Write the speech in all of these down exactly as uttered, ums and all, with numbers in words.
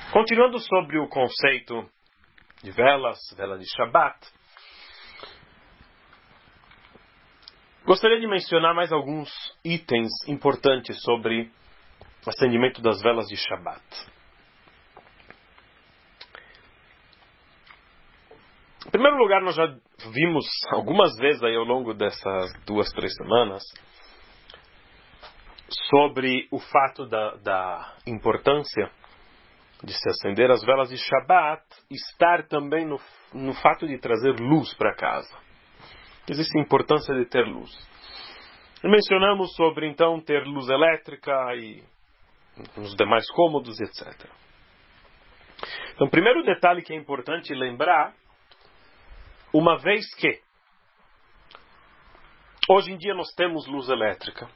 Continuando sobre o conceito de velas, vela de Shabbat, gostaria de mencionar mais alguns itens importantes sobre o acendimento das velas de Shabbat. Em primeiro lugar, nós já vimos algumas vezes aí ao longo dessas duas, três semanas sobre o fato da, da importância de se acender as velas de Shabbat, estar também no, no fato de trazer luz para casa. Existe a importância de ter luz. E mencionamos sobre, então, ter luz elétrica e nos demais cômodos, etcétera. Então, o primeiro detalhe que é importante lembrar, uma vez que hoje em dia nós temos luz elétrica,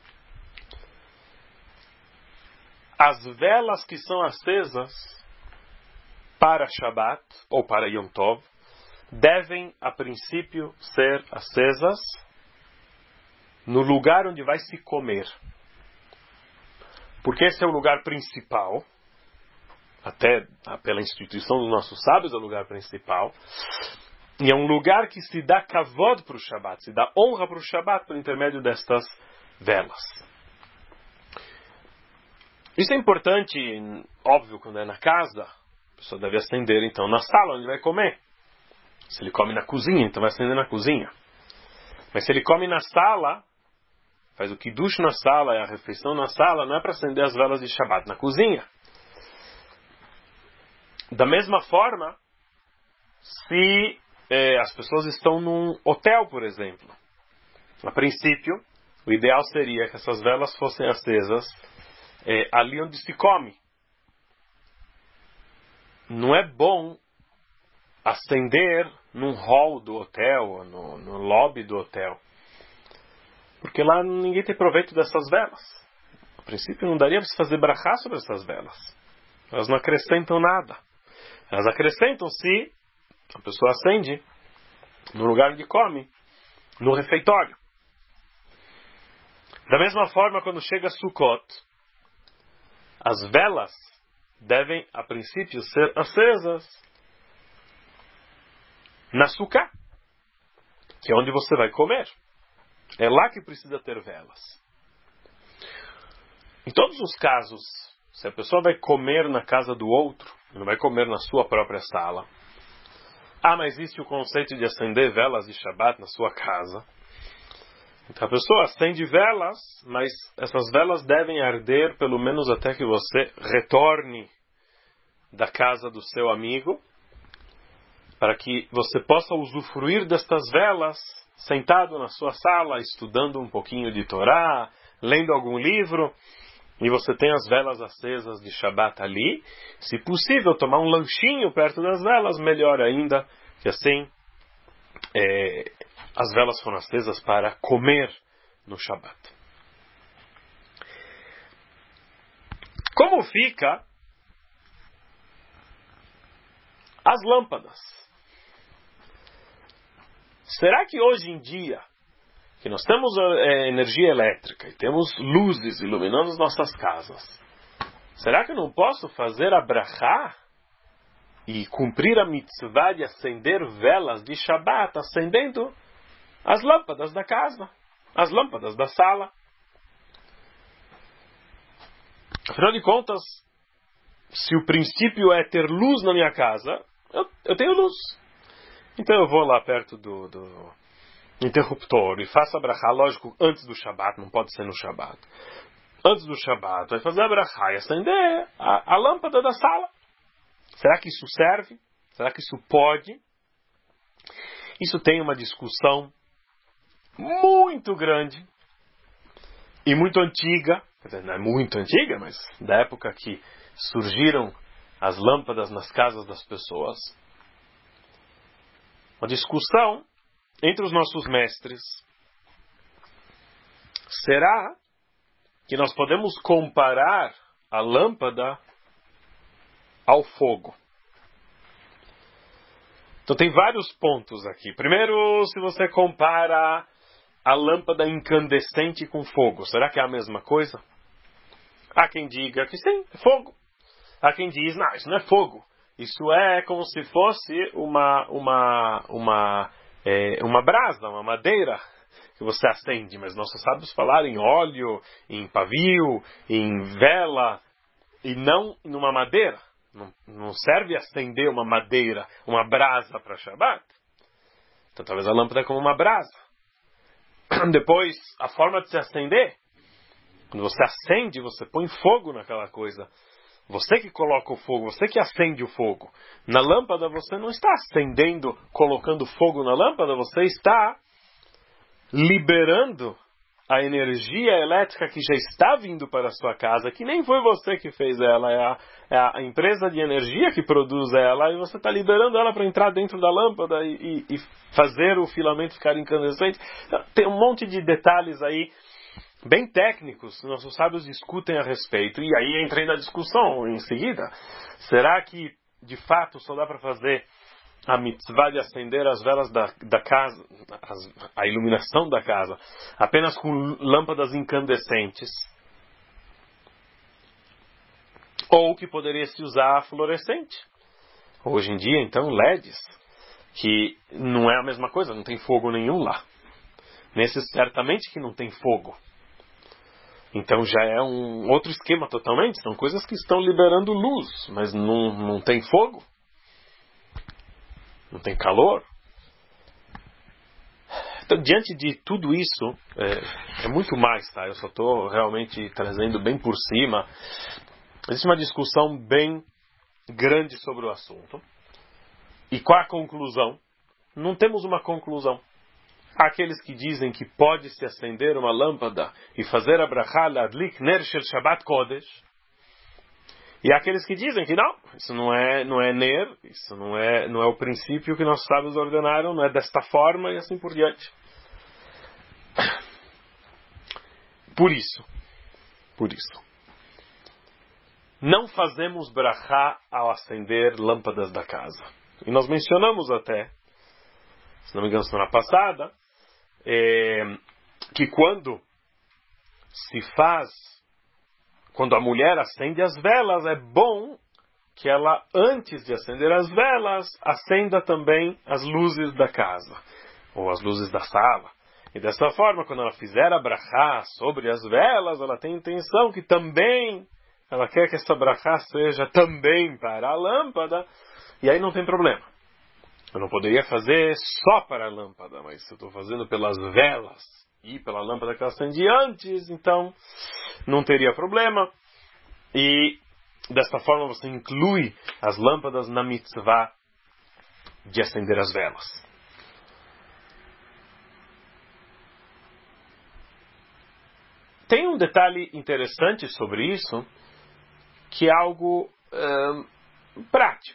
as velas que são acesas para Shabbat ou para Yom Tov devem, a princípio, ser acesas no lugar onde vai se comer. Porque esse é o lugar principal, até pela instituição dos nossos sábios é o lugar principal, e é um lugar que se dá kavod para o Shabbat, se dá honra para o Shabbat por intermédio destas velas. Isso é importante, óbvio, quando é na casa, a pessoa deve acender, então, na sala onde vai comer. Se ele come na cozinha, então vai acender na cozinha. Mas se ele come na sala, faz o kiddush na sala, é a refeição na sala, não é para acender as velas de Shabbat na cozinha. Da mesma forma, se eh, as pessoas estão num hotel, por exemplo, a princípio, o ideal seria que essas velas fossem acesas É, ali onde se come. Não é bom acender num hall do hotel, no, no lobby do hotel, porque lá ninguém tem proveito dessas velas. A princípio não daria para se fazer brachá sobre essas velas. Elas não acrescentam nada. Elas acrescentam se a pessoa acende no lugar onde come, no refeitório. Da mesma forma, quando chega Sukkot, as velas devem, a princípio, ser acesas na sukkah, que é onde você vai comer. É lá que precisa ter velas. Em todos os casos, se a pessoa vai comer na casa do outro, não vai comer na sua própria sala. Ah, mas existe o conceito de acender velas de Shabbat na sua casa. Então a pessoa acende velas, mas essas velas devem arder pelo menos até que você retorne da casa do seu amigo, para que você possa usufruir destas velas sentado na sua sala, estudando um pouquinho de Torá, lendo algum livro, e você tem as velas acesas de Shabbat ali. Se possível, tomar um lanchinho perto das velas, melhor ainda, que assim é, as velas foram acesas para comer no Shabbat. Como fica as lâmpadas? Será que hoje em dia, que nós temos é, energia elétrica e temos luzes iluminando as nossas casas, será que eu não posso fazer a brachá e cumprir a mitzvah de acender velas de Shabbat, acendendo as lâmpadas da casa, as lâmpadas da sala? Afinal de contas, se o princípio é ter luz na minha casa, eu, eu tenho luz. Então eu vou lá perto do, do interruptor e faço a brachá, lógico, antes do Shabbat, não pode ser no Shabbat. Antes do Shabbat, vai fazer a brachá e acender a, a lâmpada da sala. Será que isso serve? Será que isso pode? Isso tem uma discussão muito grande e muito antiga, quer dizer, não é muito antiga, mas da época que surgiram as lâmpadas nas casas das pessoas. Uma discussão entre os nossos mestres. Será que nós podemos comparar a lâmpada ao fogo? Então tem vários pontos aqui. Primeiro, se você compara a lâmpada incandescente com fogo, será que é a mesma coisa? Há quem diga que sim, é fogo. Há quem diz, não, isso não é fogo. Isso é como se fosse uma, uma, uma, é, uma brasa, uma madeira que você acende. Mas nossos sábios falaram em óleo, em pavio, em vela, e não numa madeira. Não, não serve acender uma madeira, uma brasa para Shabbat. Então talvez a lâmpada é como uma brasa. Depois, a forma de se acender, quando você acende, você põe fogo naquela coisa. Você que coloca o fogo, você que acende o fogo. Na lâmpada você não está acendendo, colocando fogo na lâmpada, você está liberando a energia elétrica que já está vindo para a sua casa, que nem foi você que fez ela, é a, é a empresa de energia que produz ela, e você está liberando ela para entrar dentro da lâmpada e, e, e fazer o filamento ficar incandescente. Tem um monte de detalhes aí, bem técnicos, nossos sábios discutem a respeito, e aí entrei na discussão em seguida. Será que, de fato, só dá para fazer a mitzvah de acender as velas da, da casa, as, a iluminação da casa, apenas com lâmpadas incandescentes? Ou que poderia se usar fluorescente? Hoje em dia, então, L E Ds, que não é a mesma coisa, não tem fogo nenhum lá. Nesses, certamente que não tem fogo. Então já é um outro esquema totalmente, são coisas que estão liberando luz, mas não, não tem fogo. Não tem calor. Então, diante de tudo isso, é, é muito mais, tá? Eu só estou realmente trazendo bem por cima. Existe uma discussão bem grande sobre o assunto. E qual a conclusão? Não temos uma conclusão. Há aqueles que dizem que pode-se acender uma lâmpada e fazer a brachá ladlik ner shel Shabbat Kodesh. E há aqueles que dizem que não, isso não é, não é ner, isso não é, não é o princípio que nossos sábios ordenaram, não é desta forma e assim por diante. Por isso, por isso, não fazemos brachá ao acender lâmpadas da casa. E nós mencionamos até, se não me engano, semana passada, é, que quando se faz, quando a mulher acende as velas, é bom que ela, antes de acender as velas, acenda também as luzes da casa, ou as luzes da sala. E dessa forma, quando ela fizer a brachá sobre as velas, ela tem intenção que também, ela quer que essa brachá seja também para a lâmpada, e aí não tem problema. Eu não poderia fazer só para a lâmpada, mas se eu estou fazendo pelas velas e pela lâmpada que eu acendi antes, então não teria problema. E desta forma você inclui as lâmpadas na mitzvah de acender as velas. Tem um detalhe interessante sobre isso, que é algo hum, prático.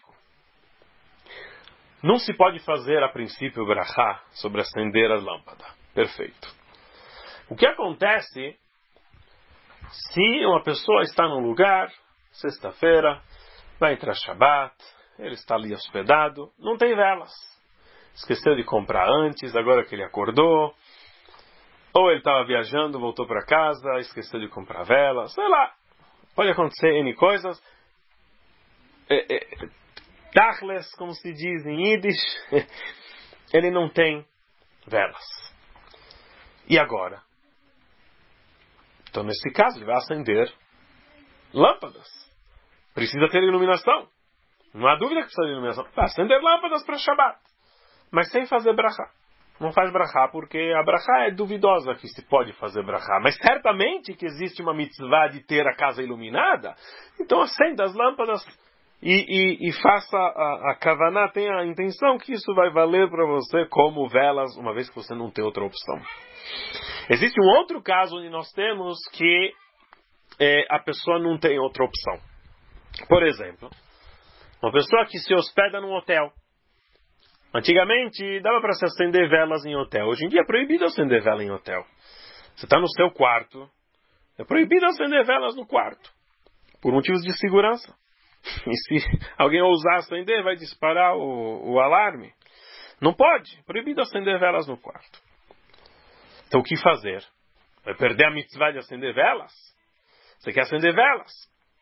Não se pode fazer a princípio brachá sobre acender a lâmpada. Perfeito. O que acontece se uma pessoa está num lugar, sexta-feira, vai entrar Shabbat, ele está ali hospedado, não tem velas. Esqueceu de comprar antes, agora que ele acordou. Ou ele estava viajando, voltou para casa, esqueceu de comprar velas. Sei lá, pode acontecer N coisas. É, é, Tachles, como se diz em Yiddish, ele não tem velas. E agora? Então, nesse caso, ele vai acender lâmpadas. Precisa ter iluminação. Não há dúvida que precisa de iluminação. Vai acender lâmpadas para Shabbat. Mas sem fazer brachá. Não faz brachá, porque a brachá é duvidosa que se pode fazer brachá. Mas certamente que existe uma mitzvah de ter a casa iluminada. Então acenda as lâmpadas e, e, e faça a, a kavaná, tenha a intenção que isso vai valer para você como velas, uma vez que você não tem outra opção. Existe um outro caso onde nós temos que é, a pessoa não tem outra opção. Por exemplo, uma pessoa que se hospeda num hotel. Antigamente dava para se acender velas em hotel. Hoje em dia é proibido acender vela em hotel. Você está no seu quarto, é proibido acender velas no quarto, por motivos de segurança. E se alguém ousar acender, vai disparar o, o alarme. Não pode, é proibido acender velas no quarto. Então o que fazer? Vai perder a mitzvah de acender velas? Você quer acender velas?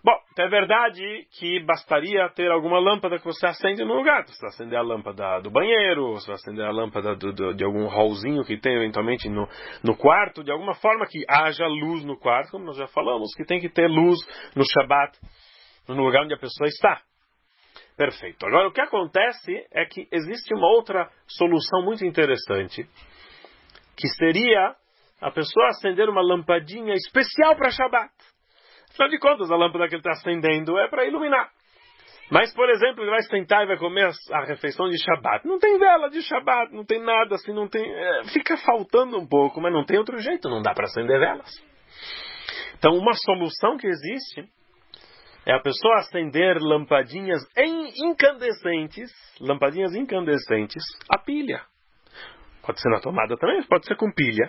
Bom, é verdade que bastaria ter alguma lâmpada que você acende no lugar. Você vai acender a lâmpada do banheiro, você vai acender a lâmpada do, do, de algum hallzinho que tem eventualmente no, no quarto, de alguma forma que haja luz no quarto, como nós já falamos, que tem que ter luz no Shabat, no lugar onde a pessoa está. Perfeito. Agora, o que acontece é que existe uma outra solução muito interessante, que seria a pessoa acender uma lampadinha especial para Shabat. Afinal de contas, a lâmpada que ele está acendendo é para iluminar. Mas, por exemplo, ele vai sentar e vai comer a refeição de Shabat. Não tem vela de Shabat, não tem nada assim, não tem... É, fica faltando um pouco, mas não tem outro jeito, não dá para acender velas. Então, uma solução que existe é a pessoa acender lampadinhas incandescentes, lampadinhas incandescentes, a pilha. Pode ser na tomada também, pode ser com pilha.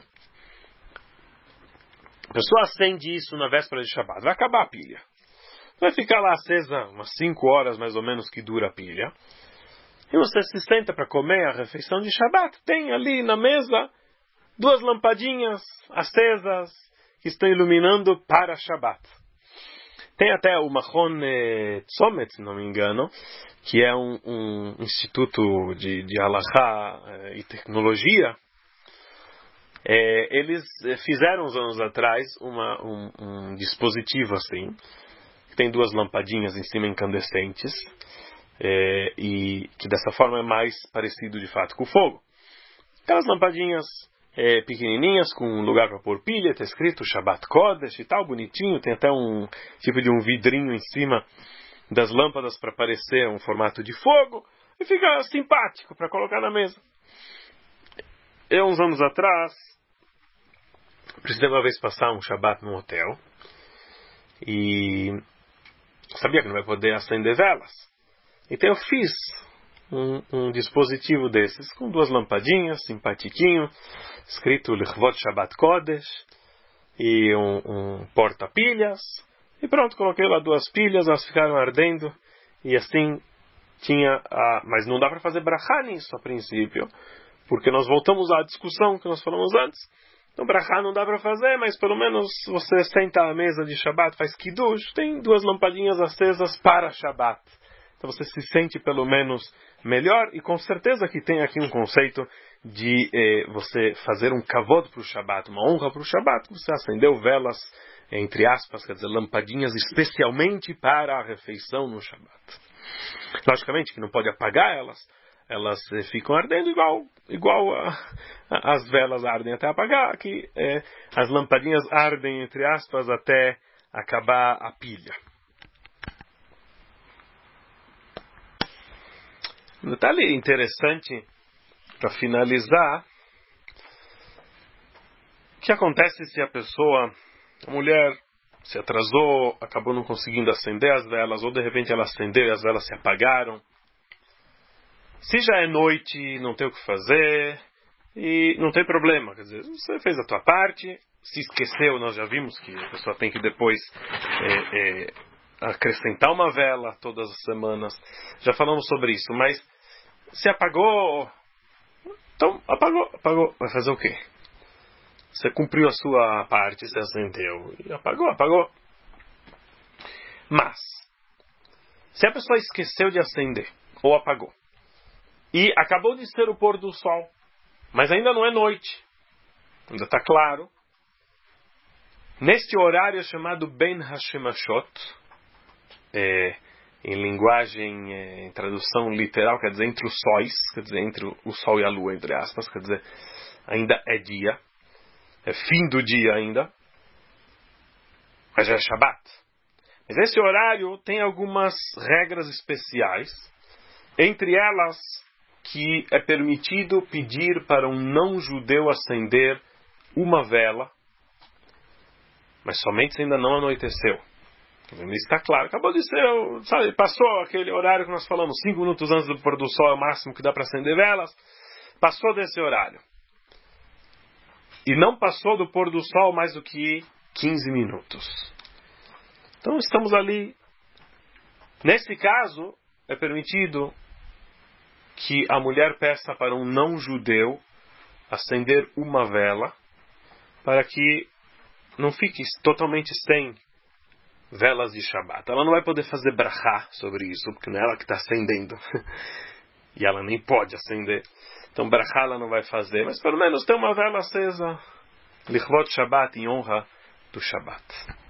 A pessoa acende isso na véspera de Shabat, vai acabar a pilha. Vai ficar lá acesa umas cinco horas mais ou menos que dura a pilha. E você se senta para comer a refeição de Shabat. Tem ali na mesa duas lampadinhas acesas que estão iluminando para Shabat. Tem até o Machon Tzomet, se não me engano, que é um, um instituto de, de Halachá eh, e tecnologia. É, eles fizeram uns anos atrás uma, um, um dispositivo assim, que tem duas lampadinhas em cima incandescentes, é, e que dessa forma é mais parecido de fato com o fogo. Aquelas lampadinhas é, pequenininhas, com um lugar para pôr pilha, está escrito Shabbat Kodesh e tal, bonitinho, tem até um tipo de um vidrinho em cima das lâmpadas para parecer um formato de fogo, e fica simpático para colocar na mesa. Eu, uns anos atrás, precisei uma vez passar um Shabat num hotel e sabia que não vai poder acender velas. Então eu fiz um, um dispositivo desses com duas lampadinhas, simpatiquinho, escrito Lichvot Shabbat Kodesh e um, um porta-pilhas. E pronto, coloquei lá duas pilhas, elas ficaram ardendo e assim tinha... A... Mas não dá para fazer brachá nisso a princípio, porque nós voltamos à discussão que nós falamos antes. Então, brachá não dá para fazer, mas pelo menos você senta à mesa de Shabat, faz kiddush, tem duas lampadinhas acesas para Shabat. Então você se sente pelo menos melhor, e com certeza que tem aqui um conceito de eh, você fazer um kavod para o Shabat, uma honra para o Shabat. Você acendeu velas, entre aspas, quer dizer, lampadinhas especialmente para a refeição no Shabat. Logicamente que não pode apagar elas, elas eh, ficam ardendo igual, igual a, a, as velas ardem até apagar, que eh, as lampadinhas ardem, entre aspas, até acabar a pilha. Um detalhe interessante, para finalizar, o que acontece se a pessoa, a mulher, se atrasou, acabou não conseguindo acender as velas, ou de repente ela acendeu e as velas se apagaram. Se já é noite, não tem o que fazer, e não tem problema, quer dizer, você fez a tua parte, se esqueceu, nós já vimos que a pessoa tem que depois é, é, acrescentar uma vela todas as semanas, já falamos sobre isso, mas se apagou, então apagou, apagou, vai fazer o quê? Você cumpriu a sua parte, você acendeu, e apagou, apagou. Mas, se a pessoa esqueceu de acender, ou apagou, e acabou de ser o pôr do sol, mas ainda não é noite, ainda está claro. Neste horário chamado Ben Hashemashot, é, em linguagem, é, em tradução literal, quer dizer, entre os sóis, quer dizer, entre o sol e a lua, entre aspas, quer dizer, ainda é dia, é fim do dia ainda, mas já é Shabat. Mas esse horário tem algumas regras especiais, entre elas que é permitido pedir para um não-judeu acender uma vela, mas somente se ainda não anoiteceu. Isso está claro. Acabou de ser, sabe, passou aquele horário que nós falamos, cinco minutos antes do pôr do sol é o máximo que dá para acender velas. Passou desse horário. E não passou do pôr do sol mais do que quinze minutos. Então estamos ali. Nesse caso, é permitido que a mulher peça para um não-judeu acender uma vela, para que não fique totalmente sem velas de Shabat. Ela não vai poder fazer brachá sobre isso, porque não é ela que está acendendo. E ela nem pode acender. Então brachá ela não vai fazer, mas pelo menos tem uma vela acesa. Lichvot Shabat, em honra do Shabat.